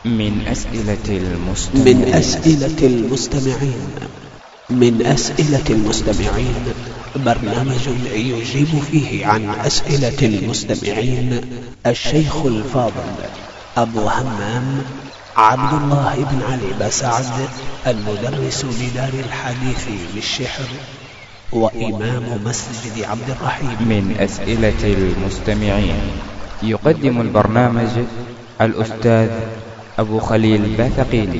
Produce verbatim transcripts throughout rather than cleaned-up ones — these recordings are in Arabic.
من أسئلة المستمعين من أسئلة المستمعين من أسئلة المستمعين برنامج يجيب فيه عن أسئلة المستمعين الشيخ الفاضل أبو همام عبد الله بن علي بسعد، المدرس بدار الحديث بالشحر وإمام مسجد عبد الرحيم. من أسئلة المستمعين يقدم البرنامج الأستاذ أبو خليل باثقيني.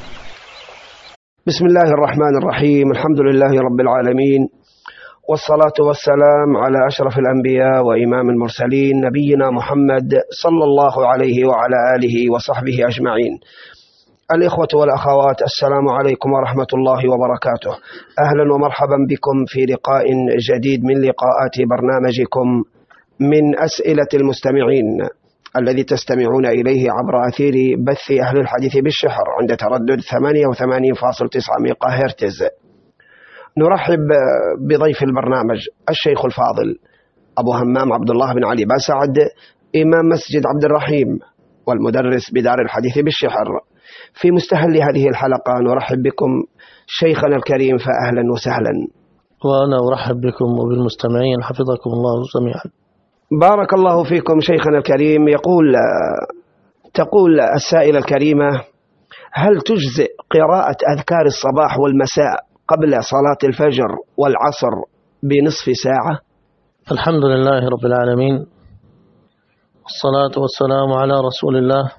بسم الله الرحمن الرحيم، الحمد لله رب العالمين، والصلاة والسلام على أشرف الأنبياء وإمام المرسلين نبينا محمد صلى الله عليه وعلى آله وصحبه أجمعين. الإخوة والأخوات، السلام عليكم ورحمة الله وبركاته. أهلا ومرحبا بكم في لقاء جديد من لقاءات برنامجكم من أسئلة المستمعين الذي تستمعون إليه عبر أثير بث أهل الحديث بالشحر عند تردد ثمانية وثمانين فاصلة تسعة ميجا هرتز. نرحب بضيف البرنامج الشيخ الفاضل أبو همام عبد الله بن علي بسعد، إمام مسجد عبد الرحيم والمدرس بدار الحديث بالشحر. في مستهل هذه الحلقة نرحب بكم شيخنا الكريم، فأهلا وسهلا. وأنا أرحب بكم وبالمستمعين، حفظكم الله جميعا. بارك الله فيكم شيخنا الكريم. يقول تقول السائلة الكريمة: هل تجزئ قراءة أذكار الصباح والمساء قبل صلاة الفجر والعصر بنصف ساعة؟ الحمد لله رب العالمين، والصلاة والسلام على رسول الله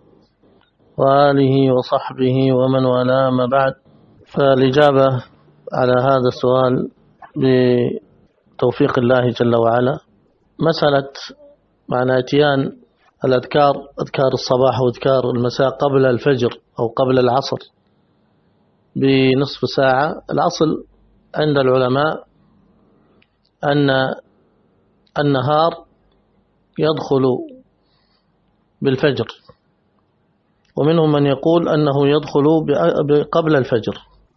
وآله وصحبه ومن والاه، ما بعد. فالإجابة على هذا السؤال بتوفيق الله جل وعلا، مسألة معنى اتيان الأذكار، أذكار الصباح وأذكار المساء قبل الفجر أو قبل العصر بنصف ساعة. الأصل عند العلماء أن النهار يدخل بالفجر، ومنهم من يقول أنه يدخل قبل الفجر،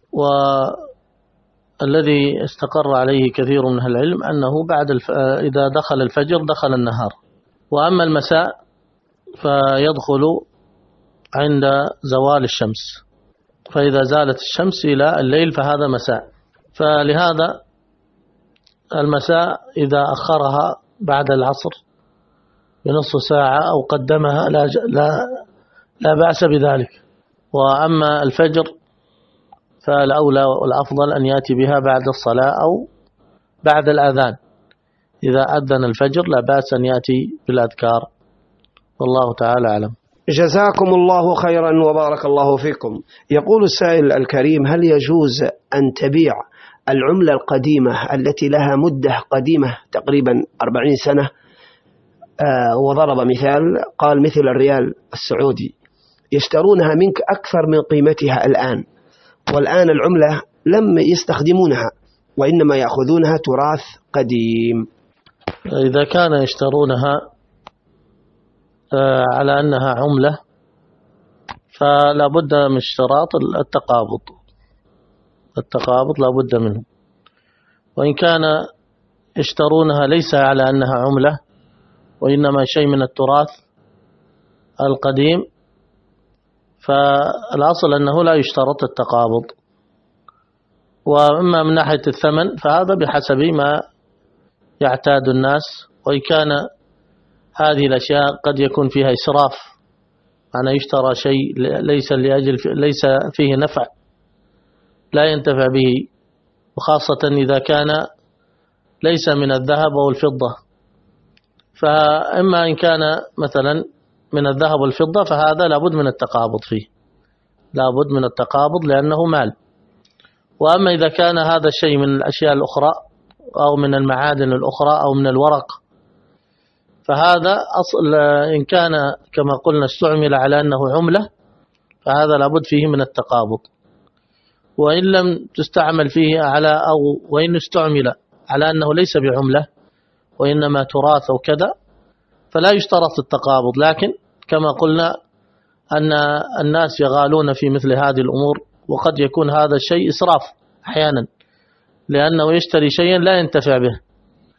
والذي استقر عليه كثير من العلم أنه بعد الف... إذا دخل الفجر دخل النهار. وأما المساء فيدخل عند زوال الشمس، فإذا زالت الشمس إلى الليل فهذا مساء. فلهذا المساء إذا أخرها بعد العصر بنصف ساعة أو قدمها لا, لا, لا بأس بذلك. وأما الفجر فالأولى والأفضل أن يأتي بها بعد الصلاة أو بعد الأذان. إذا أذن الفجر لا بأس أن يأتي بالأذكار، والله تعالى أعلم. جزاكم الله خيرا وبارك الله فيكم. يقول السائل الكريم: هل يجوز أن تبيع العملة القديمة التي لها مدة قديمة تقريبا أربعين سنة؟ آه وضرب مثال، قال مثل الريال السعودي يشترونها منك أكثر من قيمتها الآن، والآن العملة لم يستخدمونها وإنما يأخذونها تراث قديم. إذا كان يشترونها على أنها عملة فلا بد من اشتراط التقابض، التقابض لا بد منه. وإن كان يشترونها ليس على أنها عملة وإنما شيء من التراث القديم، فالأصل أنه لا يشترط التقابض. وإما من ناحية الثمن فهذا بحسب ما يعتاد الناس، وإن كان هذه الأشياء قد يكون فيها إسراف، أنا يشترى شيء ليس لأجل ليس فيه نفع لا ينتفع به، وخاصة إذا كان ليس من الذهب أو الفضة. فإما إن كان مثلا من الذهب والفضة فهذا لابد من التقابض فيه، لابد من التقابض لأنه مال. وأما إذا كان هذا الشيء من الأشياء الأخرى أو من المعادن الأخرى أو من الورق فهذا أصل، إن كان كما قلنا استعمل على أنه عملة فهذا لابد فيه من التقابض. وإن لم تستعمل فيه على أو وإن استعمل على أنه ليس بعملة وإنما تراث أو كذا فلا يشترط التقابض. لكن كما قلنا أن الناس يغالون في مثل هذه الأمور، وقد يكون هذا الشيء إسراف أحيانا لأنه يشتري شيئا لا ينتفع به،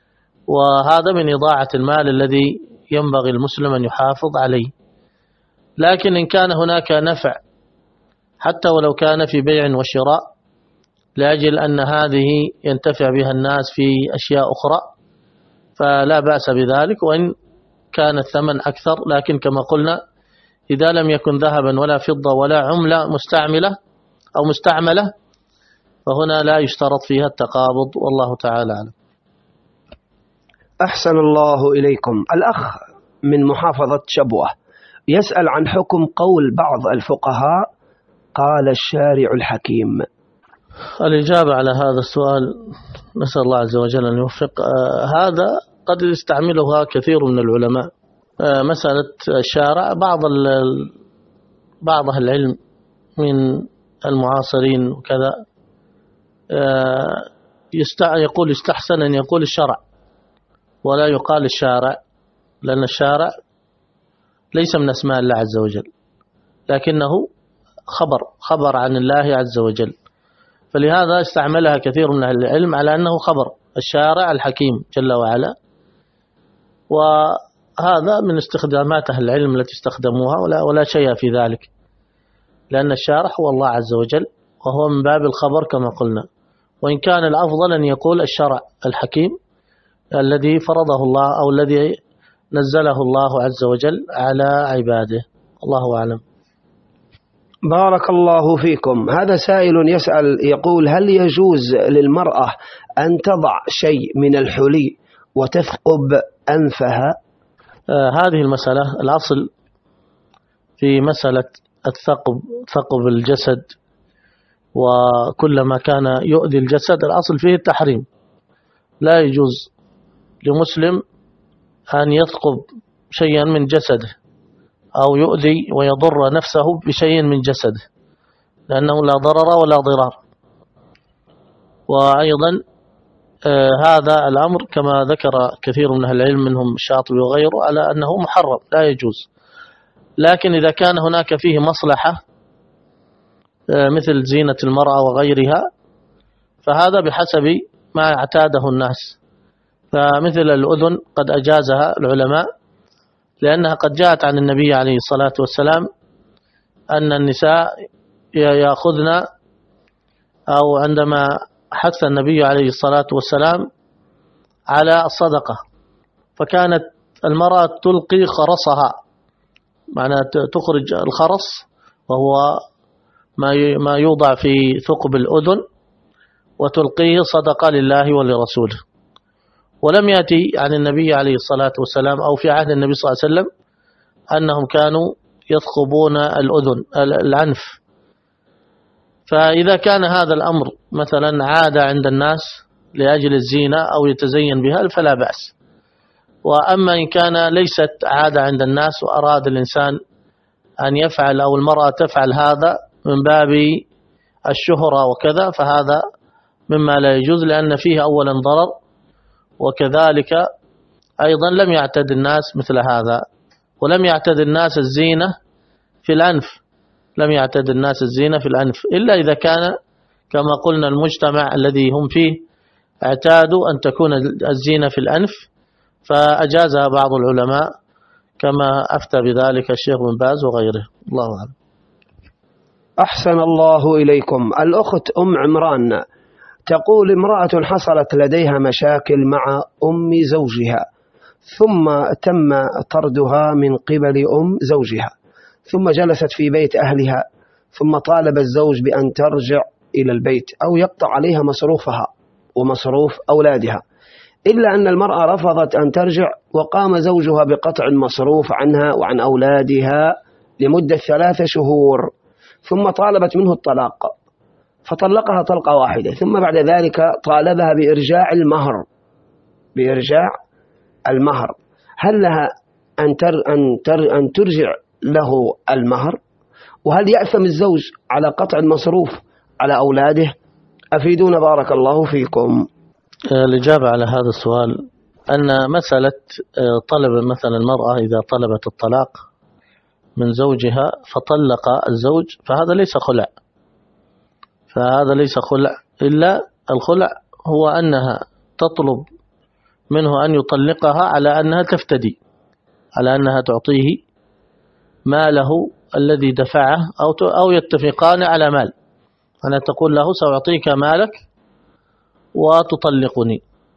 وهذا من إضاعة المال الذي ينبغي المسلم أن يحافظ عليه. لكن إن كان هناك نفع حتى ولو كان في بيع وشراء لأجل أن هذه ينتفع بها الناس في أشياء أخرى فلا بأس بذلك، وإن كان الثمن أكثر. لكن كما قلنا إذا لم يكن ذهبا ولا فضة ولا عملة مستعملة أو مستعملة فهنا لا يشترط فيها التقابض، والله تعالى أعلم. أحسن الله إليكم. الأخ من محافظة شبوة يسأل عن حكم قول بعض الفقهاء قال الشارع الحكيم. الإجابة على هذا السؤال نسأل الله عز وجل أن يوفق. آه هذا قد يستعملها كثير من العلماء. آه مسألة الشارع بعض بعض أهل العلم من المعاصرين وكذا آه يقول يستحسن أن يقول الشرع ولا يقال الشارع، لأن الشارع ليس من أسماء الله عز وجل لكنه خبر خبر عن الله عز وجل، فلهذا استعملها كثير من أهل العلم على أنه خبر الشارع الحكيم جل وعلا. وهذا من استخدامات أهل العلم التي استخدموها ولا, ولا شيء في ذلك، لأن الشارع هو الله عز وجل وهو من باب الخبر كما قلنا. وإن كان الأفضل أن يقول الشرع الحكيم الذي فرضه الله أو الذي نزله الله عز وجل على عباده، الله أعلم. بارك الله فيكم. هذا سائل يسأل يقول هل يجوز للمرأة أن تضع شيء من الحلي وتثقب أنفها؟ آه هذه المسألة الأصل في مسألة الثقب ثقب الجسد وكل ما كان يؤذي الجسد الأصل فيه التحريم. لا يجوز لمسلم أن يثقب شيئا من جسده أو يؤذي ويضر نفسه بشيء من جسده، لأنه لا ضرر ولا ضرار. وأيضا آه هذا الأمر كما ذكر كثير من أهل العلم منهم الشاطبي وغيره على أنه محرم لا يجوز. لكن إذا كان هناك فيه مصلحة آه مثل زينة المرأة وغيرها فهذا بحسب ما اعتاده الناس. فمثل الأذن قد أجازها العلماء لأنها قد جاءت عن النبي عليه الصلاة والسلام أن النساء يأخذن أو عندما حث النبي عليه الصلاة والسلام على الصدقة فكانت المرأة تلقي خرصها، معنى تخرج الخرص وهو ما يوضع في ثقب الأذن وتلقيه صدقة لله ولرسوله. ولم يأتي عن النبي عليه الصلاة والسلام أو في عهد النبي صلى الله عليه وسلم أنهم كانوا يثقبون الأذن العنف. فإذا كان هذا الأمر مثلا عادة عند الناس لأجل الزينة أو يتزين بها فلا بأس. وأما إن كان ليست عادة عند الناس وأراد الإنسان أن يفعل أو المرأة تفعل هذا من باب الشهرة وكذا فهذا مما لا يجوز، لأن فيه أولا ضرر وكذلك أيضا لم يعتد الناس مثل هذا. ولم يعتد الناس الزينة في الأنف لم يعتد الناس الزينة في الأنف إلا إذا كان كما قلنا المجتمع الذي هم فيه اعتادوا أن تكون الزينة في الأنف فأجازها بعض العلماء كما أفتى بذلك الشيخ بن باز وغيره، الله أعلم. أحسن الله إليكم. الأخت أم عمران تقول امرأة حصلت لديها مشاكل مع أم زوجها ثم تم طردها من قبل أم زوجها ثم جلست في بيت أهلها ثم طالب الزوج بأن ترجع إلى البيت أو يقطع عليها مصروفها ومصروف أولادها، إلا أن المرأة رفضت أن ترجع وقام زوجها بقطع المصروف عنها وعن أولادها لمدة ثلاثة شهور ثم طالبت منه الطلاق فطلقها طلقة واحدة ثم بعد ذلك طالبها بإرجاع المهر بإرجاع المهر هل لها أن, تر أن, تر أن ترجع له المهر؟ وهل يأثم الزوج على قطع المصروف على أولاده؟ أفيدونا بارك الله فيكم. الإجابة على هذا السؤال أن مسألة طلب مثلا المرأة إذا طلبت الطلاق من زوجها فطلق الزوج فهذا ليس خلع فهذا ليس خلع إلا الخلع هو أنها تطلب منه أن يطلقها على أنها تفتدي على أنها تعطيه ماله الذي دفعه أو أو يتفقان على مال، أنا تقول له سأعطيك مالك وتطلقني.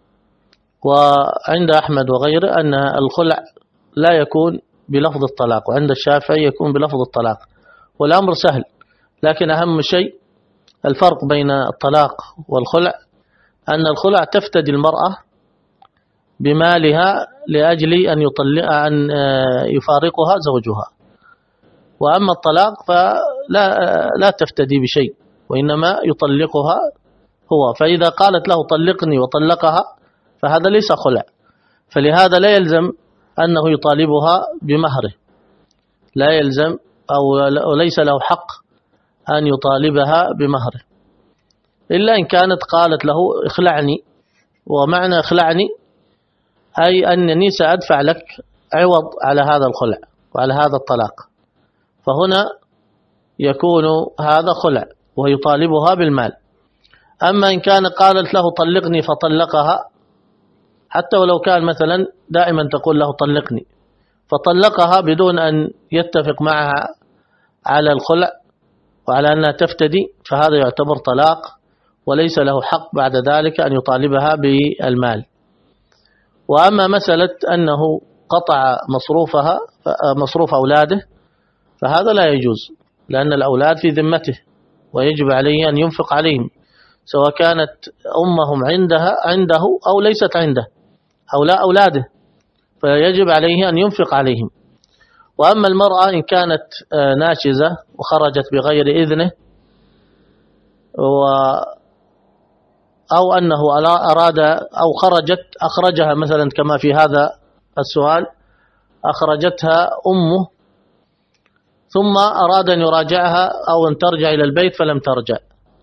وعند أحمد وغيره أن الخلع لا يكون بلفظ الطلاق، وعند الشافعي يكون بلفظ الطلاق، والأمر سهل. لكن أهم شيء الفرق بين الطلاق والخلع أن الخلع تفتدي المرأة بمالها لأجل أن يطلق أن يفارقها زوجها، وأما الطلاق فلا لا تفتدي بشيء، وإنما يطلقها هو. فإذا قالت له طلقني وطلقها فهذا ليس خلع، فلهذا لا يلزم أنه يطالبها بمهره، لا يلزم أو ليس له حق أن يطالبها بمهره، إلا إن كانت قالت له اخلعني، ومعنى اخلعني أي أنني سأدفع لك عوض على هذا الخلع وعلى هذا الطلاق، فهنا يكون هذا خلع ويطالبها بالمال. أما إن كان قالت له طلقني فطلقها، حتى ولو كان مثلا دائما تقول له طلقني فطلقها بدون أن يتفق معها على الخلع وعلى أنها تفتدي، فهذا يعتبر طلاق وليس له حق بعد ذلك أن يطالبها بالمال. وأما مسألة أنه قطع مصروفها مصروف أولاده فهذا لا يجوز، لأن الأولاد في ذمته ويجب عليه أن ينفق عليهم، سواء كانت أمهم عندها عنده أو ليست عنده، هؤلاء أولاده فيجب عليه أن ينفق عليهم. وأما المرأة إن كانت ناشزة وخرجت بغير إذنه و أو أنه أراد أو خرجت أخرجها مثلا كما في هذا السؤال، أخرجتها أمه ثم أراد أن يراجعها أو أن ترجع إلى البيت فلم ترجع،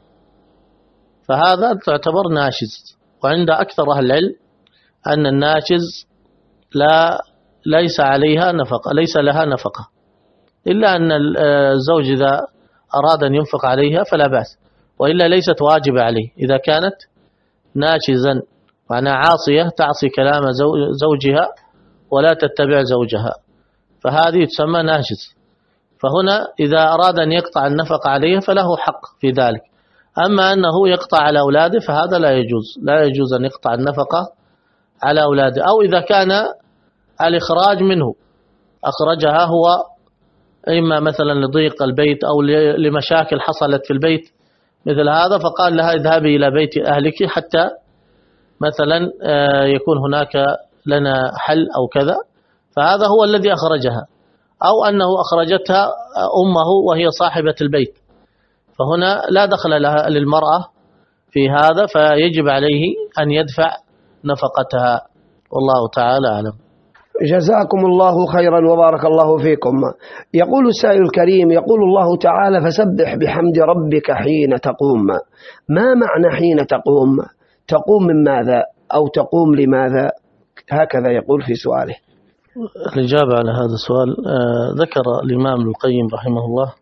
فهذا تعتبر ناشز. وعند أكثر أهل العلم أن الناشز لا ليس عليها نفقة، ليس لها نفقة، إلا أن الزوج إذا أراد أن ينفق عليها فلا بأس، وإلا ليست واجبة عليه إذا كانت ناشزا، معناها عاصية تعصي كلام زوجها ولا تتبع زوجها، فهذه تسمى ناشز. فهنا إذا أراد أن يقطع النفقة عليها فله حق في ذلك. أما أنه يقطع على أولاده فهذا لا يجوز، لا يجوز أن يقطع النفقة على أولاده. أو إذا كان الإخراج منه أخرجها هو إما مثلا لضيق البيت أو لمشاكل حصلت في البيت مثل هذا، فقال لها اذهبي إلى بيت أهلك حتى مثلا يكون هناك لنا حل أو كذا، فهذا هو الذي أخرجها. أو أنه أخرجتها أمه وهي صاحبة البيت، فهنا لا دخل لها للمرأة في هذا، فيجب عليه أن يدفع نفقتها، والله تعالى أعلم. جزاكم الله خيرا وبارك الله فيكم. يقول السائل الكريم، يقول الله تعالى فسبح بحمد ربك حين تقوم. ما معنى حين تقوم؟ تقوم من ماذا أو تقوم لماذا؟ هكذا يقول في سؤاله. الإجابة على هذا السؤال، ذكر الإمام ابن القيم رحمه الله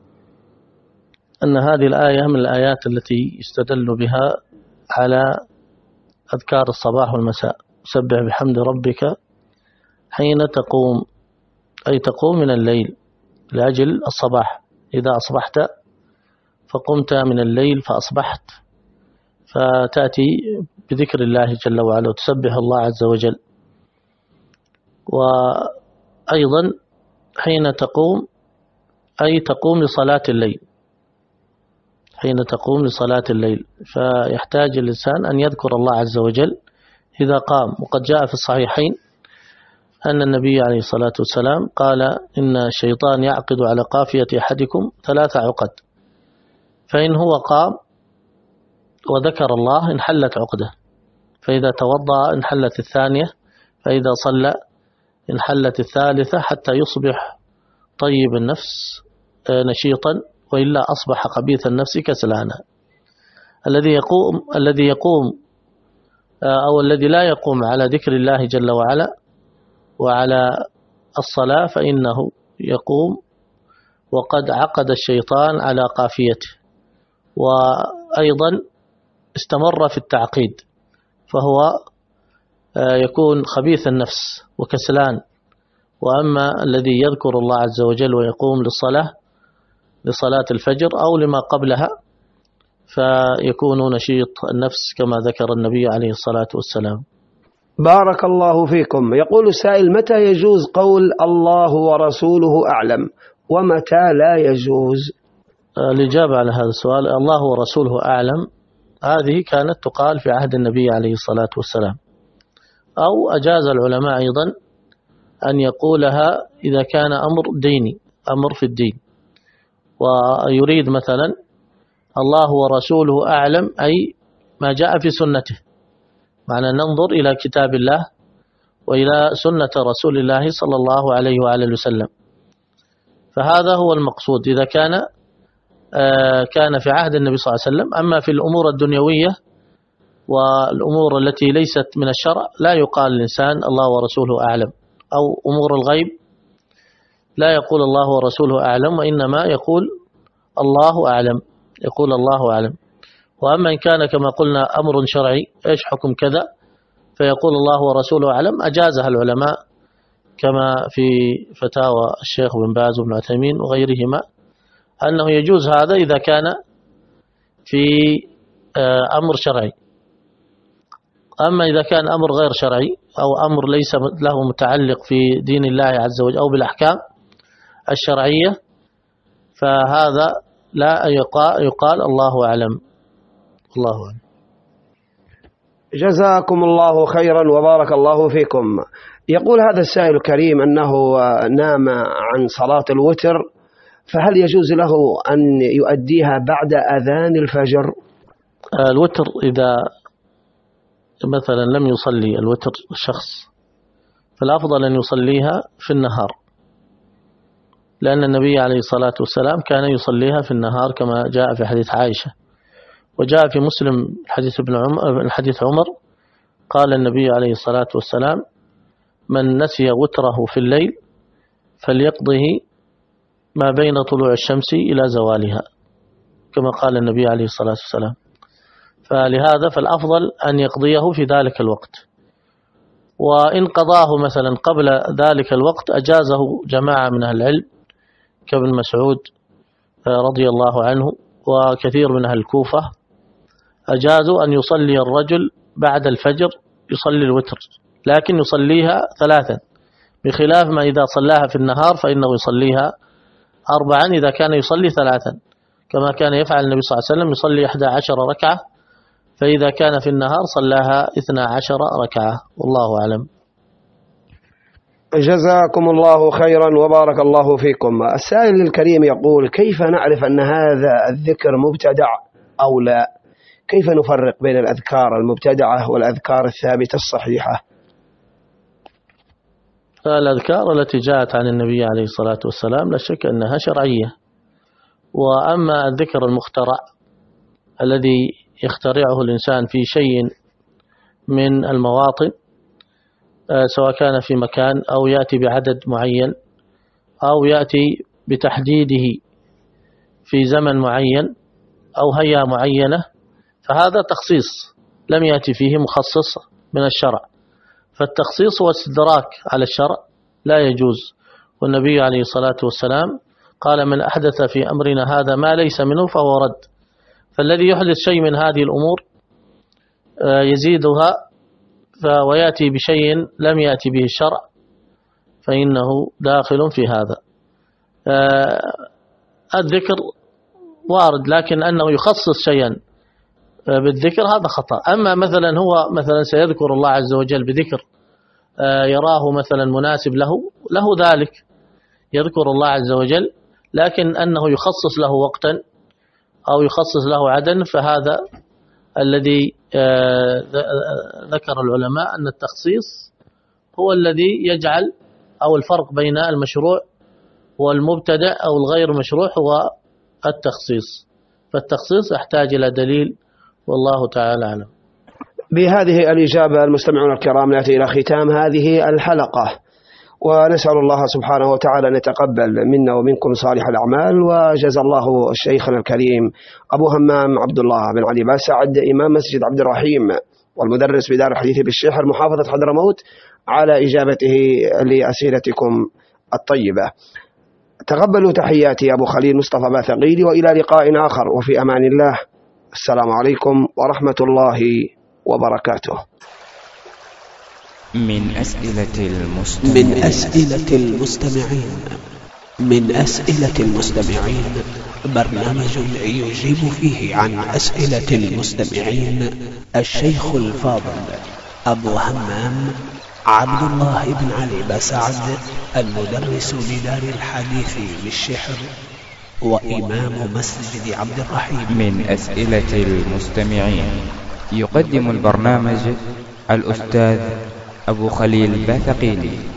أن هذه الآية من الآيات التي يستدل بها على أذكار الصباح والمساء. سبح بحمد ربك حين تقوم، أي تقوم من الليل لأجل الصباح، إذا أصبحت فقمت من الليل فأصبحت، فتأتي بذكر الله جل وعلا وتسبح الله عز وجل. وأيضا حين تقوم أي تقوم لصلاة الليل، حين تقوم لصلاة الليل، فيحتاج الإنسان أن يذكر الله عز وجل إذا قام. وقد جاء في الصحيحين أن النبي عليه الصلاة والسلام قال إن الشيطان يعقد على قافية أحدكم ثلاث عقد، فإن هو قام وذكر الله انحلت عقده، فإذا توضأ انحلت الثانية، فإذا صلى انحلت الثالثة، حتى يصبح طيب النفس نشيطا، وإلا أصبح خبيث النفس كسلانا. الذي يقوم الذي يقوم أو الذي لا يقوم على ذكر الله جل وعلا وعلى الصلاة فإنه يقوم وقد عقد الشيطان على قافيته، وأيضا استمر في التعقيد، فهو يكون خبيث النفس وكسلان، وأما الذي يذكر الله عز وجل ويقوم للصلاة لصلاة الفجر أو لما قبلها فيكون نشيط النفس كما ذكر النبي عليه الصلاة والسلام. بارك الله فيكم. يقول السائل: متى يجوز قول الله ورسوله أعلم ومتى لا يجوز؟ الإجابة على هذا السؤال: الله ورسوله أعلم هذه كانت تقال في عهد النبي عليه الصلاة والسلام، أو أجاز العلماء أيضا أن يقولها إذا كان أمر ديني، أمر في الدين، ويريد مثلا الله ورسوله أعلم أي ما جاء في سنته، معنى ننظر إلى كتاب الله وإلى سنة رسول الله صلى الله عليه وآله وسلم، فهذا هو المقصود إذا كان كان في عهد النبي صلى الله عليه وسلم. أما في الأمور الدنيوية والأمور التي ليست من الشرع لا يقال الإنسان الله ورسوله أعلم، أو أمور الغيب لا يقول الله ورسوله أعلم، وإنما يقول الله أعلم، يقول الله أعلم. وأما إن كان كما قلنا أمر شرعي إيش حكم كذا فيقول الله ورسوله أعلم، أجازها العلماء كما في فتاوى الشيخ بن باز وابن عثيمين وغيرهما أنه يجوز هذا إذا كان في أمر شرعي. أما إذا كان أمر غير شرعي أو أمر ليس له متعلق في دين الله عز وجل أو بالأحكام الشرعية فهذا لا يقال, يقال الله أعلم. الله أعلم. جزاكم الله خيرا وبارك الله فيكم. يقول هذا السائل الكريم أنه نام عن صلاة الوتر، فهل يجوز له أن يؤديها بعد أذان الفجر؟ الوتر إذا مثلا لم يصلي الوتر الشخص فالأفضل أن يصليها في النهار، لأن النبي عليه الصلاة والسلام كان يصليها في النهار كما جاء في حديث عائشة، وجاء في مسلم حديث ابن عمر حديث عمر قال النبي عليه الصلاة والسلام: من نسي وتره في الليل فليقضه ما بين طلوع الشمس إلى زوالها، كما قال النبي عليه الصلاة والسلام. فلهذا فالأفضل أن يقضيه في ذلك الوقت، وإن قضاه مثلا قبل ذلك الوقت أجازه جماعة من أهل العلم كابن مسعود رضي الله عنه وكثير من أهل الكوفة، أجازوا أن يصلي الرجل بعد الفجر يصلي الوتر، لكن يصليها ثلاثا، بخلاف ما إذا صلاها في النهار فإنه يصليها أربعا إذا كان يصلي ثلاثا، كما كان يفعل النبي صلى الله عليه وسلم يصلي إحدى عشر ركعة، فإذا كان في النهار صلاها اثنا عشر ركعة. والله أعلم. جزاكم الله خيرا وبارك الله فيكم. السائل الكريم يقول: كيف نعرف أن هذا الذكر مبتدع أو لا؟ كيف نفرق بين الأذكار المبتدعة والأذكار الثابتة الصحيحة؟ الأذكار التي جاءت عن النبي عليه الصلاة والسلام لا شك أنها شرعية، وأما الذكر المخترع الذي يخترعه الإنسان في شيء من المواطن سواء كان في مكان أو يأتي بعدد معين أو يأتي بتحديده في زمن معين أو هيئة معينة، فهذا تخصيص لم يأتي فيه مخصص من الشرع، فالتخصيص والاستدراك على الشرع لا يجوز. والنبي عليه الصلاة والسلام قال: من أحدث في أمرنا هذا ما ليس منه فهو رد. فالذي يحدث شيء من هذه الأمور يزيدها ويأتي بشيء لم يأتي به الشرع فإنه داخل في هذا. الذكر وارد، لكن أنه يخصص شيئا بالذكر هذا خطأ. أما مثلا هو مثلا سيذكر الله عز وجل بذكر يراه مثلا مناسب له له ذلك، يذكر الله عز وجل، لكن أنه يخصص له وقتا أو يخصص له عددا، فهذا الذي ذكر العلماء أن التخصيص هو الذي يجعل أو الفرق بين المشروع والمبتدع أو الغير مشروع هو التخصيص، فالتخصيص يحتاج إلى دليل، والله تعالى أعلم. بهذه الإجابة المستمعون الكرام نأتي إلى ختام هذه الحلقة، ونسأل الله سبحانه وتعالى أن يتقبل منا ومنكم صالح الأعمال. وجزا الله شيخنا الكريم أبو همام عبد الله بن علي بن سعد إمام مسجد عبد الرحيم والمدرس بدار الحديث بالشحر محافظة حضرموت على إجابته لأسئلتكم الطيبة. تقبلوا تحياتي أبو خليل مصطفى باثقيلي، وإلى لقاء آخر، وفي أمان الله. السلام عليكم ورحمة الله وبركاته. من أسئلة المستمعين من أسئلة المستمعين من أسئلة المستمعين برنامج يجيب فيه عن أسئلة المستمعين الشيخ الفاضل أبو همام عبد الله بن علي بسعد، المدرس بدار الحديث بالشحر وإمام مسجد عبد الرحيم. من أسئلة المستمعين يقدم البرنامج الأستاذ أبو خليل باثقيلي.